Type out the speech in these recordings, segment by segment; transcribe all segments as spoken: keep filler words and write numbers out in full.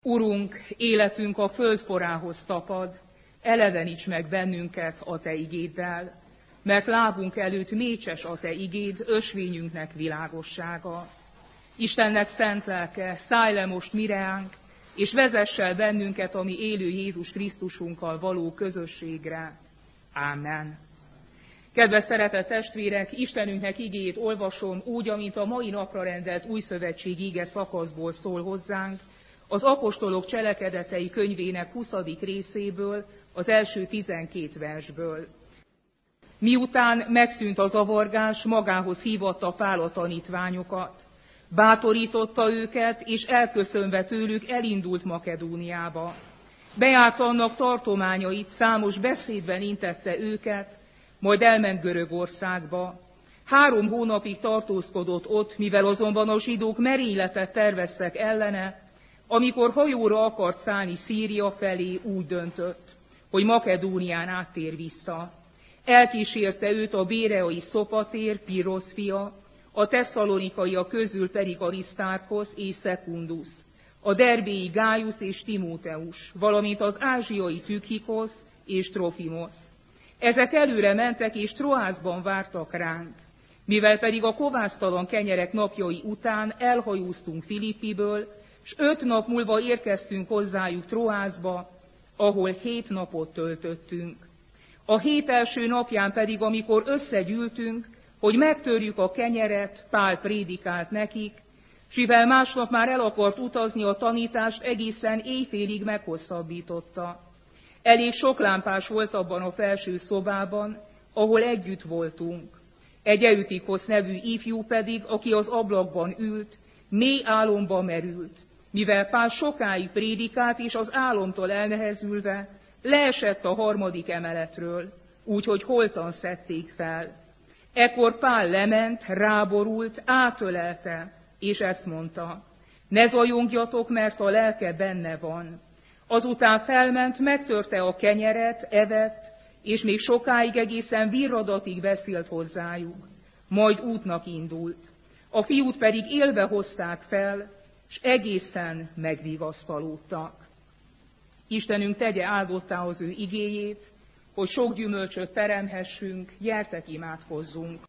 Urunk, életünk a földporához tapad, eleveníts meg bennünket a Te igéddel, mert lábunk előtt mécses a Te igéd, ösvényünknek világossága. Istennek szent lelke, szállj le most mireánk, és vezess el bennünket a mi élő Jézus Krisztusunkkal való közösségre. Ámen. Kedves szeretett testvérek, Istenünknek igéjét olvasom úgy, amint a mai napra rendelt újszövetség íge szakaszból szól hozzánk, az apostolok cselekedetei könyvének huszadik részéből, az első tizenkét versből. Miután megszűnt a zavargás, magához hívatta Pál a tanítványokat. Bátorította őket, és elköszönve tőlük elindult Makedóniába. Bejárta annak tartományait, számos beszédben intette őket, majd elment Görögországba. Három hónapig tartózkodott ott, mivel azonban a zsidók merényletet terveztek ellene, amikor hajóra akart szállni Szíria felé, úgy döntött, hogy Makedónián áttér vissza. Elkísérte őt a béreai Szopatér, Pirosz fia, a tesszalonikaiak közül pedig Arisztárkosz és Szekundus, a derbéi Gájusz és Timóteus, valamint az ázsiai Tükhikosz és Trofimosz. Ezek előre mentek és Troászban vártak ránk. Mivel pedig a kovásztalan kenyerek napjai után elhajóztunk Filippiből, s öt nap múlva érkeztünk hozzájuk Troászba, ahol hét napot töltöttünk. A hét első napján pedig, amikor összegyűltünk, hogy megtörjük a kenyeret, Pál prédikált nekik, s mivel másnap már el akart utazni, a tanítást egészen éjfélig meghosszabbította. Elég sok lámpás volt abban a felső szobában, ahol együtt voltunk. Egy Eutikosz nevű ifjú pedig, aki az ablakban ült, mély álomba merült. Mivel Pál sokáig prédikált, és az álomtól elnehezülve leesett a harmadik emeletről, úgyhogy holtan szedték fel. Ekkor Pál lement, ráborult, átölelte, és ezt mondta: ne zajongjatok, mert a lelke benne van. Azután felment, megtörte a kenyeret, evett, és még sokáig egészen virradatig beszélt hozzájuk. Majd útnak indult. A fiút pedig élve hozták fel, s egészen megvigasztalódtak. Istenünk tegye áldottá az ő igéjét, hogy sok gyümölcsöt teremhessünk, gyertek imádkozzunk.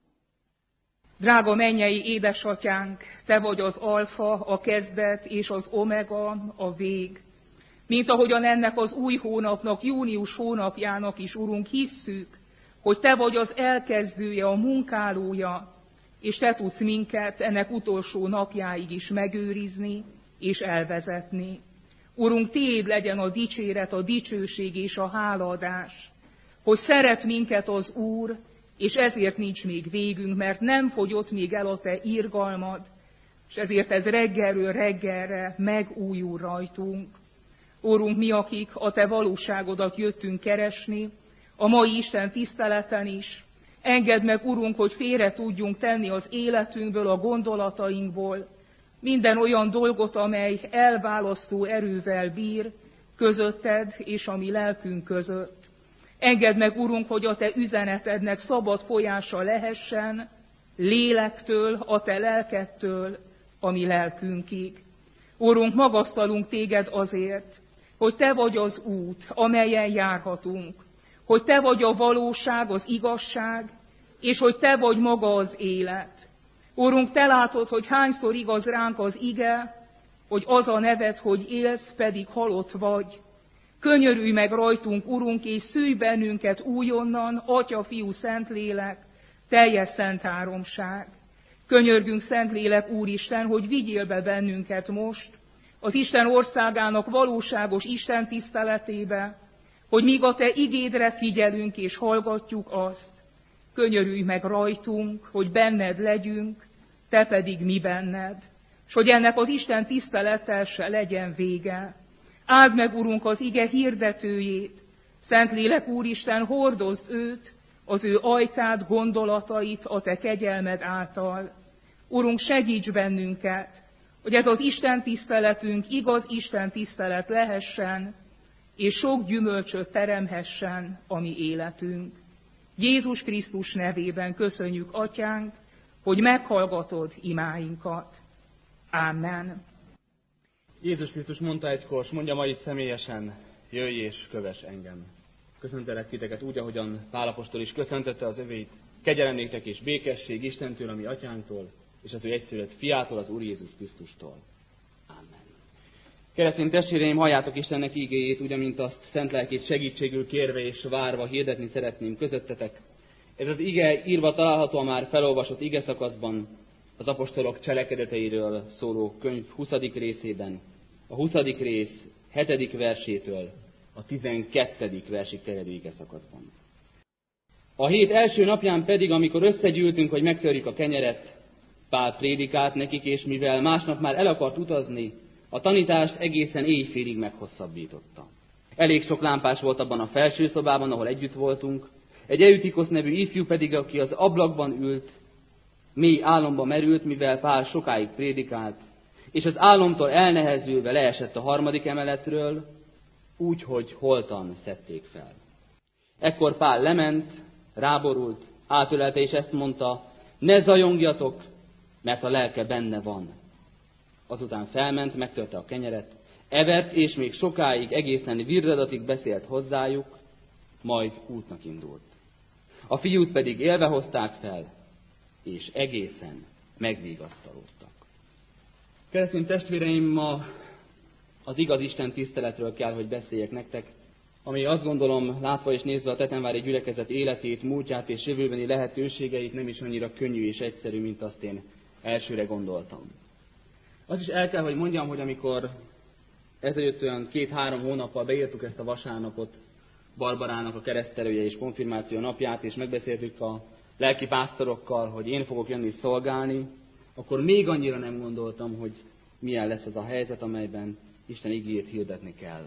Drága mennyei édesatyánk, te vagy az alfa, a kezdet és az omega, a vég. Mint ahogyan ennek az új hónapnak, június hónapjának is, Urunk, hisszük, hogy te vagy az elkezdője, a munkálója, és te tudsz minket ennek utolsó napjáig is megőrizni és elvezetni. Urunk, tiéd legyen a dicséret, a dicsőség és a hálaadás, hogy szeret minket az Úr, és ezért nincs még végünk, mert nem fogyott még el a te irgalmad, és ezért ez reggelről reggelre megújul rajtunk. Úrunk, mi, akik a te valóságodat jöttünk keresni, a mai Isten tiszteleten is, engedd meg, Urunk, hogy félre tudjunk tenni az életünkből, a gondolatainkból minden olyan dolgot, amely elválasztó erővel bír közötted és a mi lelkünk között. Engedd meg, Urunk, hogy a te üzenetednek szabad folyása lehessen, lélektől, a te lelkedtől, a mi lelkünkig. Urunk, magasztalunk téged azért, hogy te vagy az út, amelyen járhatunk, hogy te vagy a valóság, az igazság, és hogy te vagy maga az élet. Urunk, te látod, hogy hányszor igaz ránk az ige, hogy az a neved, hogy élsz, pedig halott vagy. Könyörülj meg rajtunk, Urunk, és szülj bennünket újonnan, Atya, Fiú, Szentlélek, teljes szent háromság. Könyörgünk, Szentlélek Úristen, hogy vigyél be bennünket most az Isten országának valóságos Isten tiszteletébe, hogy míg a te igédre figyelünk és hallgatjuk azt, könyörülj meg rajtunk, hogy benned legyünk, te pedig mi benned, s hogy ennek az Isten tisztelettel se legyen vége. Áld meg, Urunk, az ige hirdetőjét, Szentlélek Úristen, hordozd őt, az ő ajkát, gondolatait a te kegyelmed által. Urunk, segíts bennünket, hogy ez az Isten tiszteletünk igaz Isten tisztelet lehessen, és sok gyümölcsöt teremhessen a mi életünk. Jézus Krisztus nevében köszönjük, Atyánk, hogy meghallgatod imáinkat. Ámen. Jézus Krisztus mondta egykor, s mondja ma is személyesen, jöjj és kövess engem. Köszöntelek titeket úgy, ahogyan Pál apostol is köszöntette az övéit. Kegyelem néktek és békesség Istentől, a mi atyánktól, és az ő egyszülött fiától, az Úr Jézus Krisztustól. Amen. Keresztény testvéreim, halljátok Istennek ígéjét, úgy, amint azt szent lelkét segítségül kérve és várva hirdetni szeretném közöttetek. Ez az ige írva található a már felolvasott ige szakaszban, az apostolok cselekedeteiről szóló könyv huszadik részében, a huszadik rész hetedik versétől a tizenkettedik versig terjedő ige szakaszban. A hét első napján pedig, amikor összegyűltünk, hogy megtörjük a kenyeret, Pál prédikált nekik, és mivel másnap már el akart utazni, a tanítást egészen éjfélig meghosszabbította. Elég sok lámpás volt abban a felső szobában, ahol együtt voltunk, egy Eutikosz nevű ifjú pedig, aki az ablakban ült, mély álomba merült, mivel Pál sokáig prédikált, és az álomtól elnehezülve leesett a harmadik emeletről, úgy, hogy holtan szedték fel. Ekkor Pál lement, ráborult, átölelte, és ezt mondta, ne zajongjatok, mert a lelke benne van. Azután felment, megtörte a kenyeret, evett, és még sokáig egészen virradatig beszélt hozzájuk, majd útnak indult. A fiút pedig élve hozták fel, és egészen megvigasztalódtak. Keresztény testvéreim, ma az igaz Isten tiszteletről kell, hogy beszéljek nektek, ami azt gondolom, látva és nézve a Tetenvári gyülekezet életét, múltját és jövőbeni lehetőségeit nem is annyira könnyű és egyszerű, mint azt én elsőre gondoltam. Azt is el kell, hogy mondjam, hogy amikor ezelőtt olyan két-három hónappal beírtuk ezt a vasárnapot, Barbarának a keresztelője és konfirmáció napját, és megbeszéltük a lelki pásztorokkal, hogy én fogok jönni szolgálni, akkor még annyira nem gondoltam, hogy milyen lesz az a helyzet, amelyben Isten igéjét hirdetni kell.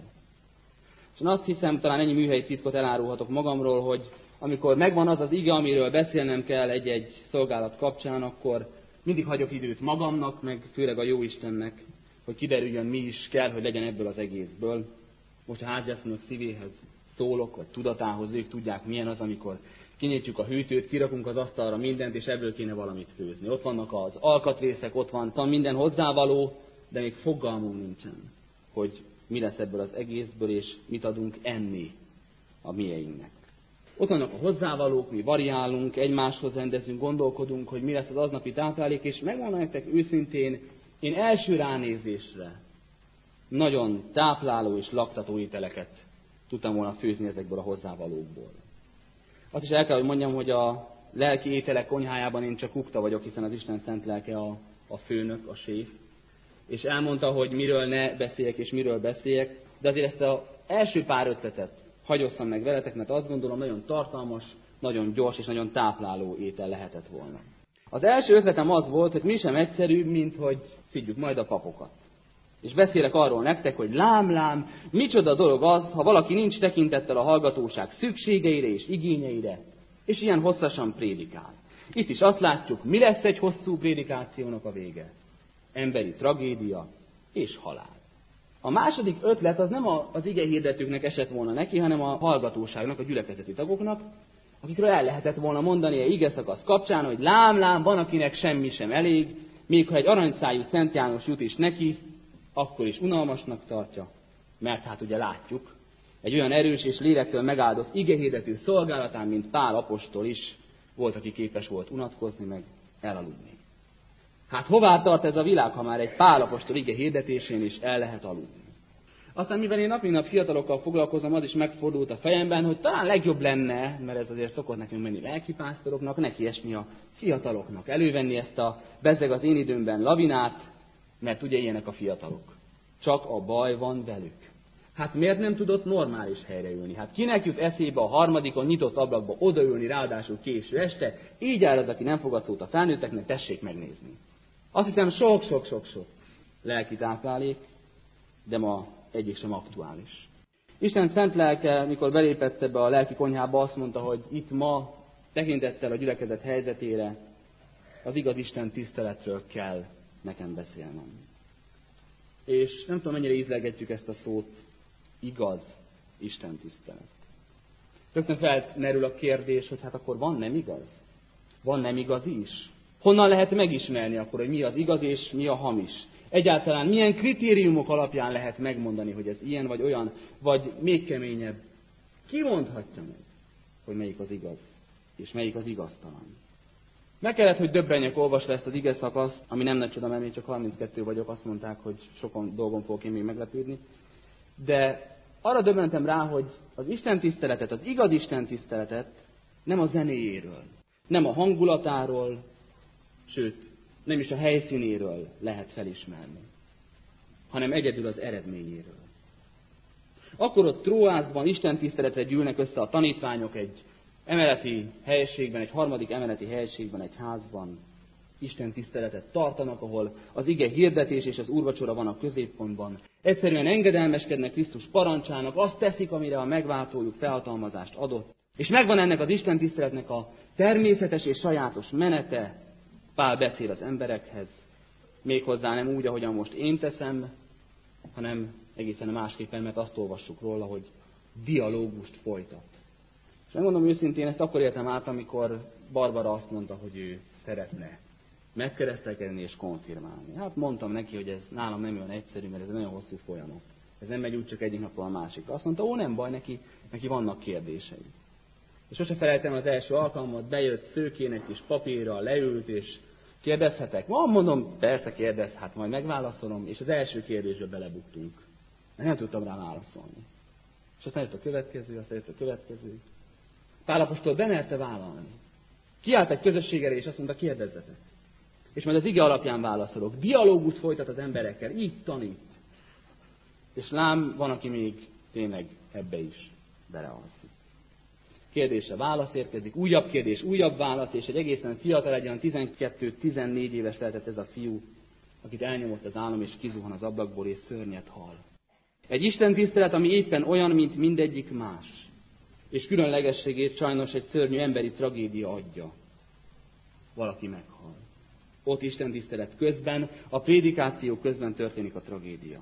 És én azt hiszem, talán ennyi műhelyi titkot elárulhatok magamról, hogy amikor megvan az az ige, amiről beszélnem kell egy-egy szolgálat kapcsán, akkor mindig hagyok időt magamnak, meg főleg a Jóistennek, hogy kiderüljön, mi is kell, hogy legyen ebből az egészből. Most a háziasszonyok szívéhez szólok, vagy tudatához, ők tudják, milyen az, amikor kinyitjuk a hűtőt, kirakunk az asztalra mindent, és ebből kéne valamit főzni. Ott vannak az alkatrészek, ott van, van minden hozzávaló, de még fogalmunk nincsen, hogy mi lesz ebből az egészből, és mit adunk enni a mieinknek. Ott vannak a hozzávalók, mi variálunk, egymáshoz rendezünk, gondolkodunk, hogy mi lesz az aznapi táplálék, és megmondom nektek őszintén, én első ránézésre nagyon tápláló és laktató ételeket tudtam volna főzni ezekből a hozzávalókból. Azt is el kell, hogy mondjam, hogy a lelki ételek konyhájában én csak kukta vagyok, hiszen az Isten szent lelke a, a főnök, a séf. És elmondta, hogy miről ne beszéljek és miről beszéljek, de azért ezt az első pár ötletet hagyosszam meg veletek, mert azt gondolom, nagyon tartalmas, nagyon gyors és nagyon tápláló étel lehetett volna. Az első ötletem az volt, hogy mi sem egyszerűbb, mint hogy szidjuk majd a papokat. És beszélek arról nektek, hogy lám-lám, micsoda dolog az, ha valaki nincs tekintettel a hallgatóság szükségeire és igényeire, és ilyen hosszasan prédikál. Itt is azt látjuk, mi lesz egy hosszú prédikációnak a vége. Emberi tragédia és halál. A második ötlet az nem az ige hirdetőknek esett volna neki, hanem a hallgatóságnak, a gyülekezeti tagoknak, akikről el lehetett volna mondani egy ige szakasz kapcsán, hogy lám-lám, van akinek semmi sem elég, még ha egy aranyszájú Szent János jut is neki, akkor is unalmasnak tartja, mert hát ugye látjuk, egy olyan erős és lélektől megáldott igehirdető szolgálatán, mint Pál apostol is volt, aki képes volt unatkozni, meg elaludni. Hát hová tart ez a világ, ha már egy Pál apostol ige hirdetésén is el lehet aludni? Aztán mivel én nap mint nap fiatalokkal foglalkozom, az is megfordult a fejemben, hogy talán legjobb lenne, mert ez azért szokott nekünk menni lelkipásztoroknak, nekiesni a fiataloknak, elővenni ezt a bezzeg az én időmben lavinát, mert ugye ilyenek a fiatalok. Csak a baj van velük. Hát miért nem tudott normális helyre ülni? Hát kinek jut eszébe a harmadikon nyitott ablakba odaülni, ráadásul késő este? Így áll az, aki nem fogad szót a felnőtteknek, tessék megnézni. Azt hiszem sok-sok-sok-sok lelki táplálék, de ma egyik sem aktuális. Isten szent lelke, mikor belépett ebbe a lelki konyhába, azt mondta, hogy itt ma tekintettel a gyülekezet helyzetére az igaz Isten tiszteletről kell nekem beszélnem. És nem tudom, mennyire ízlegetjük ezt a szót, igaz Isten tisztelet. Rögtön felmerül a kérdés, hogy hát akkor van nem igaz? Van nem igaz is? Honnan lehet megismerni akkor, hogy mi az igaz és mi a hamis? Egyáltalán milyen kritériumok alapján lehet megmondani, hogy ez ilyen vagy olyan, vagy még keményebb? Ki mondhatja meg, hogy melyik az igaz, és melyik az igaztalan? Meg kellett, hogy döbbenjek olvasva ezt az ige szakaszt, ami nem nagy csoda, mert én csak harminckettő vagyok, azt mondták, hogy sokan dolgon fogok én még meglepődni. De arra döbbentem rá, hogy az Isten tiszteletet, az igaz Isten tiszteletet nem a zenéjéről, nem a hangulatáról, sőt, nem is a helyszínéről lehet felismerni, hanem egyedül az eredményéről. Akkor ott Tróászban Isten tiszteletre gyűlnek össze a tanítványok egy emeleti helyiségben, egy harmadik emeleti helyiségben, egy házban. Isten tiszteletet tartanak, ahol az ige hirdetés és az úrvacsora van a középpontban. Egyszerűen engedelmeskednek Krisztus parancsának, azt teszik, amire a megváltójuk felhatalmazást adott. És megvan ennek az Isten tiszteletnek a természetes és sajátos menete. Pál beszél az emberekhez, méghozzá nem úgy, ahogyan most én teszem, hanem egészen másképpen, mert azt olvassuk róla, hogy dialógust folytat. És megmondom őszintén, ezt akkor éltem át, amikor Barbara azt mondta, hogy ő szeretne megkeresztelkedni és konfirmálni. Hát mondtam neki, hogy ez nálam nem olyan egyszerű, mert ez egy nagyon hosszú folyamat. Ez nem megy úgy csak egyik napról a másikra. Azt mondta, ó, nem baj, neki, neki vannak kérdései. És sose felejtem az első alkalmat, bejött szőkének is papírra, leült, és kérdezhetek? Van, mondom, persze kérdez, hát majd megválaszolom, és az első kérdésbe belebuktunk. Mert nem tudtam rá válaszolni. És aztán jött a következő, aztán jött a következő. Pál apostol bemerte vállalni. Kiállt egy közösség elé, és azt mondta, kérdezzetek. És majd az ige alapján válaszolok. Dialógust folytat az emberekkel, így tanít. És lám, van, aki még tényleg ebbe is belealszik. Kérdése válasz érkezik, újabb kérdés, újabb válasz, és egy egészen fiatal, egy olyan tizenkettő-tizennégy éves lehetett ez a fiú, akit elnyomott az álom, és kizuhan az ablakból, és szörnyet hal. Egy Isten tisztelet, ami éppen olyan, mint mindegyik más. És különlegességét sajnos egy szörnyű emberi tragédia adja. Valaki meghal. Ott Isten tisztelet közben, a prédikáció közben történik a tragédia.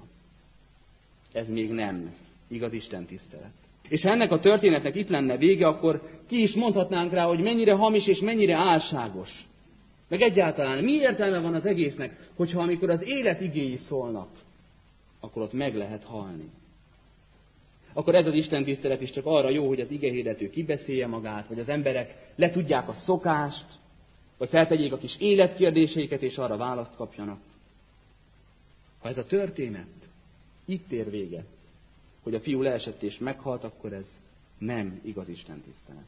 Ez még nem igaz Isten tisztelet. És ha ennek a történetnek itt lenne vége, akkor ki is mondhatnánk rá, hogy mennyire hamis és mennyire álságos. Meg egyáltalán mi értelme van az egésznek, hogyha amikor az élet igéi szólnak, akkor ott meg lehet halni. Akkor ez az Isten tisztelet is csak arra jó, hogy az igehirdető kibeszélje magát, vagy az emberek letudják a szokást, vagy feltegyék a kis életkérdéseiket, és arra választ kapjanak. Ha ez a történet itt ér véget, hogy a fiú leesett és meghalt, akkor ez nem igaz Isten tisztelet.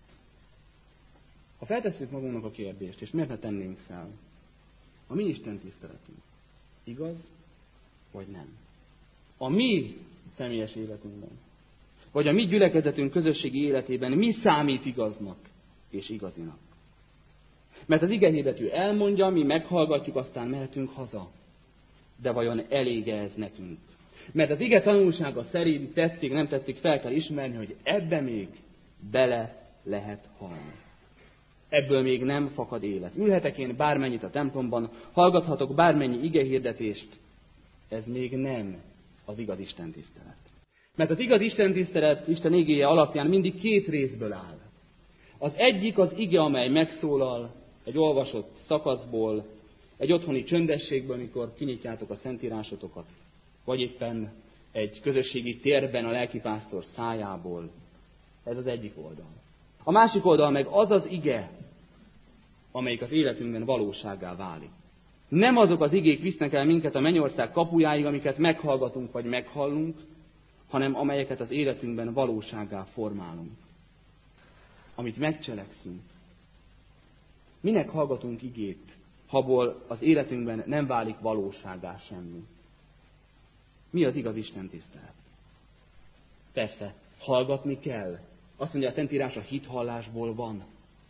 Ha feltesszük magunknak a kérdést, és miért ne tennénk fel, a mi Isten tiszteletünk igaz, vagy nem? A mi személyes életünkben, vagy a mi gyülekezetünk közösségi életében mi számít igaznak és igazinak? Mert az igehirdető elmondja, mi meghallgatjuk, aztán mehetünk haza. De vajon elége ez nekünk? Mert az ige tanulsága szerint tetszik, nem tetszik, fel kell ismerni, hogy ebbe még bele lehet halni. Ebből még nem fakad élet. Ülhetek én bármennyit a templomban, hallgathatok bármennyi igehirdetést, ez még nem az igaz Isten tisztelet. Mert az igaz Isten tisztelet, Isten igéje alapján mindig két részből áll. Az egyik az ige, amely megszólal egy olvasott szakaszból, egy otthoni csöndességből, amikor kinyitjátok a szentírásotokat, vagy éppen egy közösségi térben a lelkipásztor szájából. Ez az egyik oldal. A másik oldal meg az az ige, amelyik az életünkben valósággá válik. Nem azok az igék visznek el minket a mennyország kapujáig, amiket meghallgatunk vagy meghallunk, hanem amelyeket az életünkben valósággá formálunk. Amit megcselekszünk. Minek hallgatunk igét, habból az életünkben nem válik valósággá semmi? Mi az igaz Isten tisztelet? Persze, hallgatni kell. Azt mondja a Szentírás, a hithallásból van.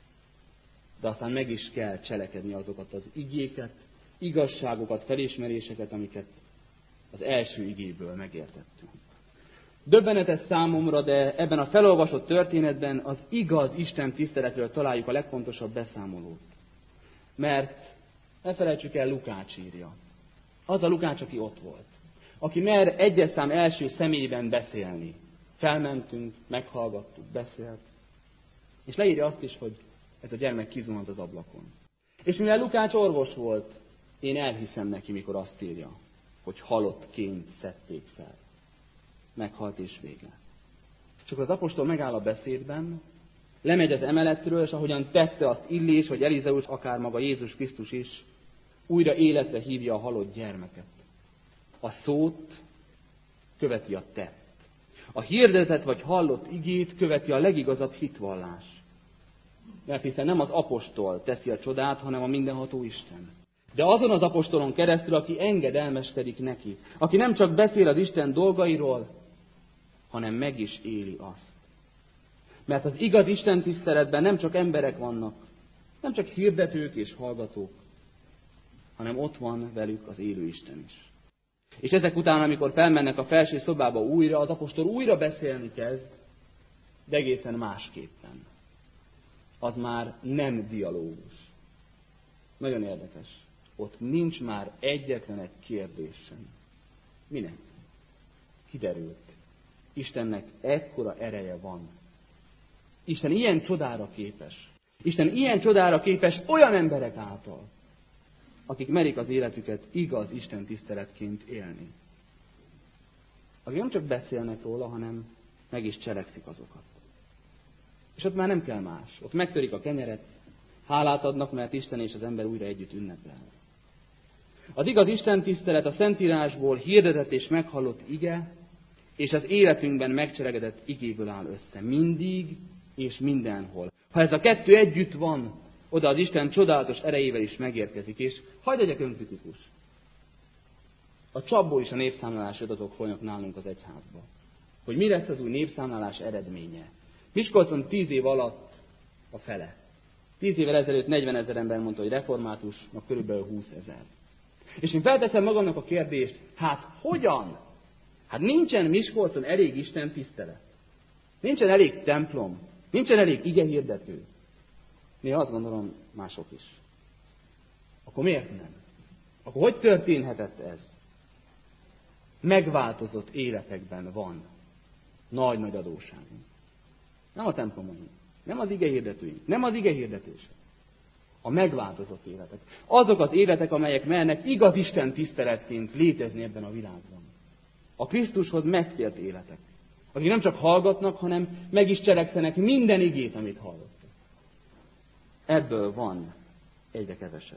De aztán meg is kell cselekedni azokat az igéket, igazságokat, felismeréseket, amiket az első igéből megértettünk. Döbbenetes számomra, de ebben a felolvasott történetben az igaz Isten tiszteletről találjuk a legfontosabb beszámolót. Mert ne felejtsük el, Lukács írja. Az a Lukács, aki ott volt. Aki mer egyes szám első személyben beszélni. Felmentünk, meghallgattuk, beszélt. És leírja azt is, hogy ez a gyermek kizuhant az ablakon. És mivel Lukács orvos volt, Én elhiszem neki, mikor azt írja, hogy halottként szedték fel. Meghalt és vége. Csak az apostol megáll a beszédben, lemegy az emeletről, és ahogyan tette azt Illés, vagy Elizeus, akár maga Jézus Krisztus is, újra életre hívja a halott gyermeket. A szót követi a tett. A hirdetett vagy hallott igét követi a legigazabb hitvallás. Mert hiszen nem az apostol teszi a csodát, hanem a mindenható Isten. De azon az apostolon keresztül, aki engedelmeskedik neki, aki nem csak beszél az Isten dolgairól, hanem meg is éli azt. Mert az igaz Isten tiszteletben nem csak emberek vannak, nem csak hirdetők és hallgatók, hanem ott van velük az élő Isten is. És ezek után, amikor felmennek a felső szobába újra, az apostol újra beszélni kezd, de egészen másképpen. Az már nem dialógus. Nagyon érdekes. Ott nincs már egyetlen egy kérdés sem. Minek? Kiderült. Istennek ekkora ereje van. Isten ilyen csodára képes. Isten ilyen csodára képes olyan emberek által, akik merik az életüket igaz Isten tiszteletként élni. Akik nem csak beszélnek róla, hanem meg is cselekszik azokat. És ott már nem kell más. Ott megtörik a kenyeret, hálát adnak, mert Isten és az ember újra együtt ünnepel. Az igaz Isten tisztelet a Szentírásból hirdetett és meghallott ige, és az életünkben megcselekedett igéből áll össze. Mindig és mindenhol. Ha ez a kettő együtt van, oda az Isten csodálatos erejével is megérkezik. És hagyd legyek önkritikus. A csapból is a népszámlálási adatok folynak nálunk az egyházba. Hogy mi lett az új népszámlálás eredménye? Miskolcon tíz év alatt a fele. Tíz évvel ezelőtt negyvenezer ember mondta, hogy református, ma körülbelül húszezer. És én felteszem magamnak a kérdést, hát hogyan? Hát nincsen Miskolcon elég Isten tisztelet. Nincsen elég templom. Nincsen elég igehirdető. Néha azt gondolom, mások is. Akkor miért nem? Akkor hogy történhetett ez? Megváltozott életekben van nagy-nagy adósságunk. Nem a templomaink, nem az igehirdetőink, nem az igehirdetések. A megváltozott életek. Azok az életek, amelyek mernek igaz Isten tiszteletként létezni ebben a világban. A Krisztushoz megtért életek. Akik nem csak hallgatnak, hanem meg is cselekszenek minden igét, amit hallottak. Ebből van egyre kevesebb.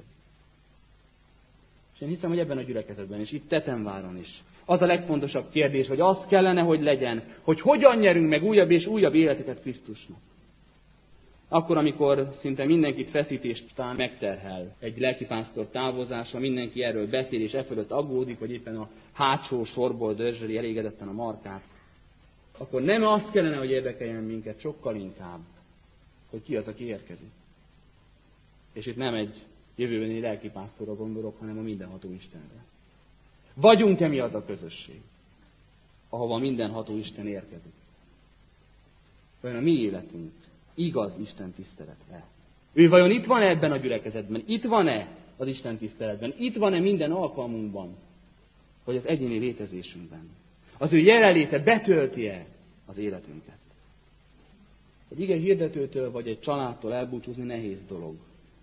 És én hiszem, hogy ebben a gyülekezetben is, itt Tetemváron is. Az a legfontosabb kérdés, hogy az kellene, hogy legyen, hogy hogyan nyerünk meg újabb és újabb életeket Krisztusnak. Akkor, amikor szinte mindenkit feszítéstán megterhel egy lelkipásztor távozása, mindenki erről beszél és e fölött aggódik, vagy éppen a hátsó sorból dörzsöli elégedetten a markát, akkor nem azt kellene, hogy érdekeljen minket, sokkal inkább, hogy ki az, aki érkezik. És itt nem egy jövőbeni lelkipásztorra gondolok, hanem a mindenható Istenre. Vagyunk-e mi az a közösség, ahova mindenható Isten érkezik? Vajon a mi életünk igaz Isten tisztelet-e? Ő vajon itt van-e ebben a gyülekezetben? Itt van-e az Isten tiszteletben? Itt van-e minden alkalmunkban? Vagy az egyéni létezésünkben? Az ő jelenléte betölti-e az életünket? Egy ige hirdetőtől vagy egy családtól elbúcsúzni nehéz dolog.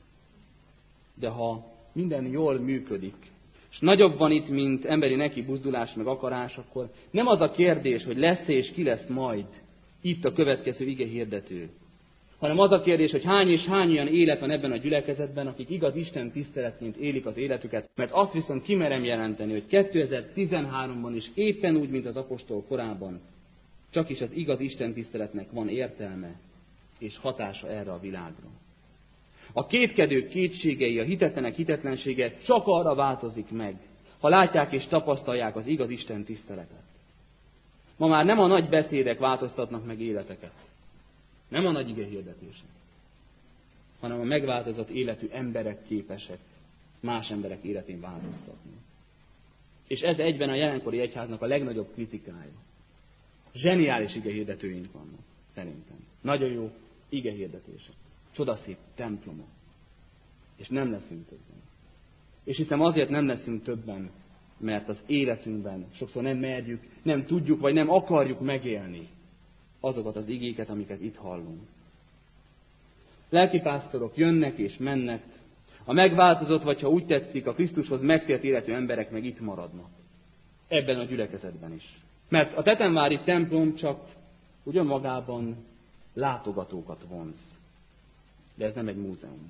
De ha minden jól működik, és nagyobb van itt, mint emberi neki buzdulás meg akarás, akkor nem az a kérdés, hogy lesz és ki lesz majd itt a következő ige hirdető, hanem az a kérdés, hogy hány és hány olyan élet van ebben a gyülekezetben, akik igaz Isten tiszteletként élik az életüket, mert azt viszont kimerem jelenteni, hogy kétezer-tizenháromban is éppen úgy, mint az apostol korában, csak is az igaz Isten tiszteletnek van értelme és hatása erre a világra. A kétkedők kétségei, a hitetlenek hitetlensége csak arra változik meg, ha látják és tapasztalják az igaz Isten tiszteletet. Ma már nem a nagy beszédek változtatnak meg életeket, nem a nagy ige hirdetések, hanem a megváltozott életű emberek képesek más emberek életén változtatni. És ez egyben a jelenkori egyháznak a legnagyobb kritikája. Zseniális ige hirdetőink vannak, szerintem. Nagyon jó ige hirdetések. Csodaszép templomok. És nem leszünk többen. És hiszem azért nem leszünk többen, mert az életünkben sokszor nem merjük, nem tudjuk, vagy nem akarjuk megélni azokat az igéket, amiket itt hallunk. Lelkipásztorok jönnek és mennek, A megváltozott, vagy ha úgy tetszik, a Krisztushoz megtért életű emberek meg itt maradnak. Ebben a gyülekezetben is. Mert a tetemvári templom csak úgy önmagában látogatókat vonz. De ez nem egy múzeum.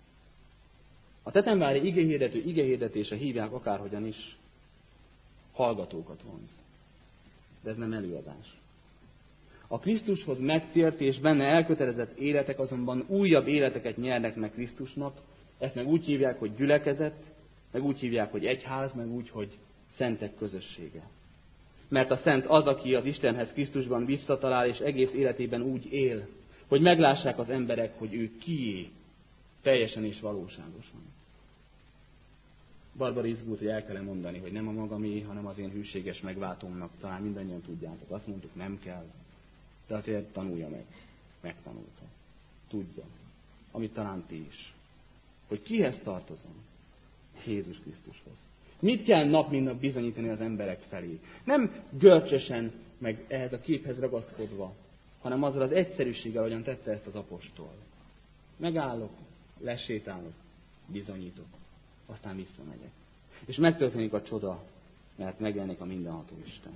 A tetemvári igehirdető igehirdetése, hívják akárhogyan is, hallgatókat vonz. De ez nem előadás. A Krisztushoz megtért és benne elkötelezett életek azonban újabb életeket nyernek meg Krisztusnak. Ezt meg úgy hívják, hogy gyülekezet, meg úgy hívják, hogy egyház, meg úgy, hogy szentek közössége. Mert a szent az, aki az Istenhez Krisztusban visszatalál, és egész életében úgy él, hogy meglássák az emberek, hogy ő kié, teljesen és valóságosan. Barbara izgult, hogy el kell mondani, hogy nem a magamé, hanem az én hűséges megváltómnak. Talán mindannyian tudjátok. Azt mondtuk, nem kell. De azért tanulja meg. Megtanulta. Tudja. Amit talán ti is. Hogy kihez tartozom? Jézus Krisztushoz. Mit kell nap mint nap bizonyítani az emberek felé? Nem görcsösen, meg ehhez a képhez ragaszkodva, hanem azzal az egyszerűséggel, ahogyan tette ezt az apostol. Megállok, lesétálok, bizonyítok. Aztán visszamegyek. És megtörténik a csoda, mert megjelenik a mindenható Isten.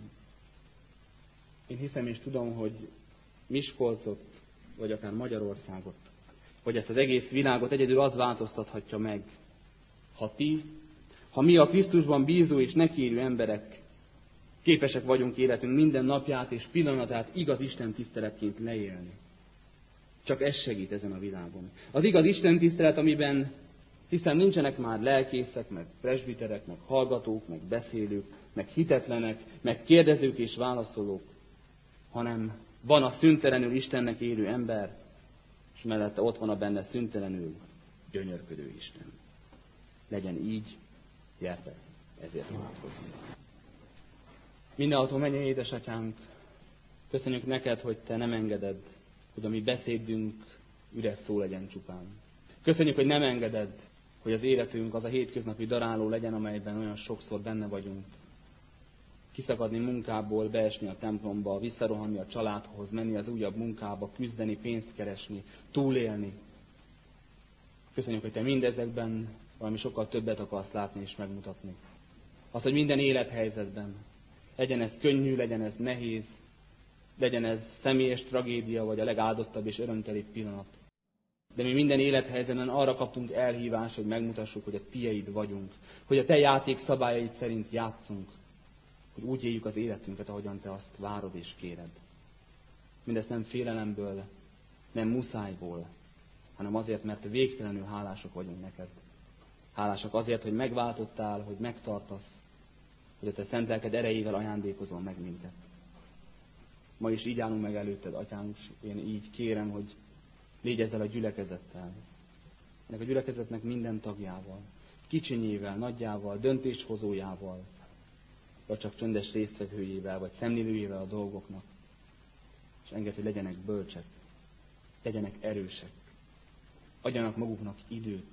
Én hiszem és tudom, hogy Miskolcot, vagy akár Magyarországot, vagy ezt az egész világot egyedül az változtathatja meg, ha ti, ha mi a Krisztusban bízó és nekérő emberek képesek vagyunk életünk minden napját és pillanatát igaz Isten tiszteletként leélni. Csak ez segít ezen a világon. Az igaz Isten tisztelet, amiben hiszen nincsenek már lelkészek, meg presbiterek, meg hallgatók, meg beszélők, meg hitetlenek, meg kérdezők és válaszolók, hanem van a szüntelenül Istennek élő ember, és mellette ott van a benne szüntelenül gyönyörködő Isten. Legyen így, gyertek, ezért imádkozzunk. Mindenható mennyei édesatyánk, köszönjük neked, hogy te nem engeded, hogy a mi beszédünk üres szó legyen csupán. Köszönjük, hogy nem engeded, hogy az életünk az a hétköznapi daráló legyen, amelyben olyan sokszor benne vagyunk. Kiszakadni munkából, beesni a templomba, visszarohanni a családhoz, menni az újabb munkába, küzdeni, pénzt keresni, túlélni. Köszönjük, hogy te mindezekben valami sokkal többet akarsz látni és megmutatni. Az, hogy minden élethelyzetben, legyen ez könnyű, legyen ez nehéz, legyen ez személyes tragédia, vagy a legáldottabb és örömtelibb pillanat. De mi minden élethelyzetben arra kaptunk elhívást, hogy megmutassuk, hogy a tieid vagyunk, hogy a te játék szabályaid szerint játszunk, hogy úgy éljük az életünket, ahogyan te azt várod és kéred. Mindezt nem félelemből, nem muszájból, hanem azért, mert végtelenül hálások vagyunk neked. Hálásak azért, hogy megváltottál, hogy megtartasz, hogy a te szent lelked erejével ajándékozol meg minket. Ma is így állunk meg előtted, atyánk, én így kérem, hogy légy ezzel a gyülekezettel. Ennek a gyülekezetnek minden tagjával, kicsinyével, nagyjával, döntéshozójával, vagy csak csöndes résztvevőjével, vagy szemlélőjével a dolgoknak. És engedd, hogy legyenek bölcsek, legyenek erősek, adjanak maguknak időt,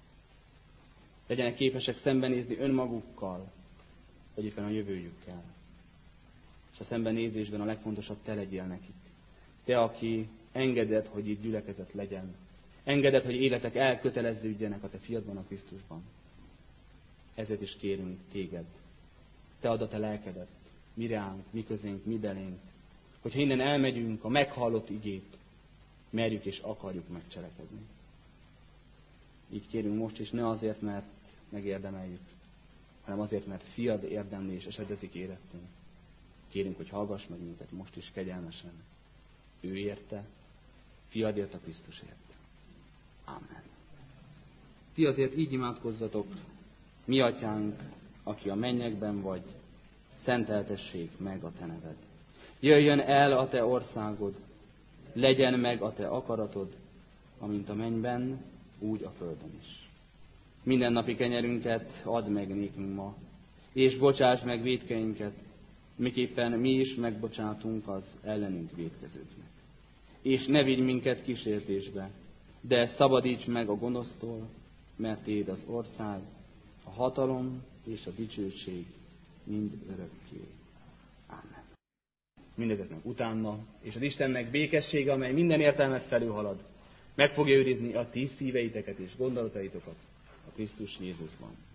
legyenek képesek szembenézni önmagukkal, vagy éppen a jövőjükkel. És a szembenézésben a legfontosabb te legyél nekik. Te, aki engeded, hogy itt gyülekezet legyen. Engeded, hogy életek elköteleződjenek a te fiadban, a Krisztusban. Ezért is kérünk téged. Te add a te lelkedet, mi ránk, mi közénk, mi belénk. Hogyha innen elmegyünk, a meghallott igét merjük és akarjuk megcselekedni. Így kérünk most is, ne azért, mert megérdemeljük, hanem azért, mert fiad érdemli és esedezik érettünk. Kérünk, hogy hallgass meg minket most is kegyelmesen. Ő érte, fiadért, a Krisztusért. Amen. Ti azért így imádkozzatok, mi atyánk, aki a mennyekben vagy, szenteltessék meg a te neved. Jöjjön el a te országod, legyen meg a te akaratod, amint a mennyben, úgy a földön is. Mindennapi kenyerünket add meg nékünk ma, és bocsáss meg vétkeinket, miképpen mi is megbocsátunk az ellenünk vétkezőknek. És ne vigy minket kísértésbe, de szabadíts meg a gonosztól, mert tiéd az ország, a hatalom és a dicsőség mind örökké. Ámen. Mindezeknek utána, és az Istennek békessége, amely minden értelmet felülhalad, meg fogja őrizni a ti szíveiteket és gondolataitokat a Krisztus Jézusban.